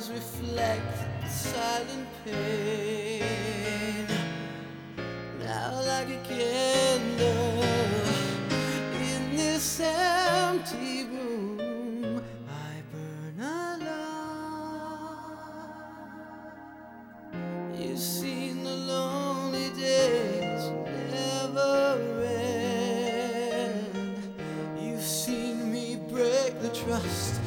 eyes reflect the silent pain. Now like a candle in this empty room, I burn alone. You've seen the lonely days never end. You've seen me break the trust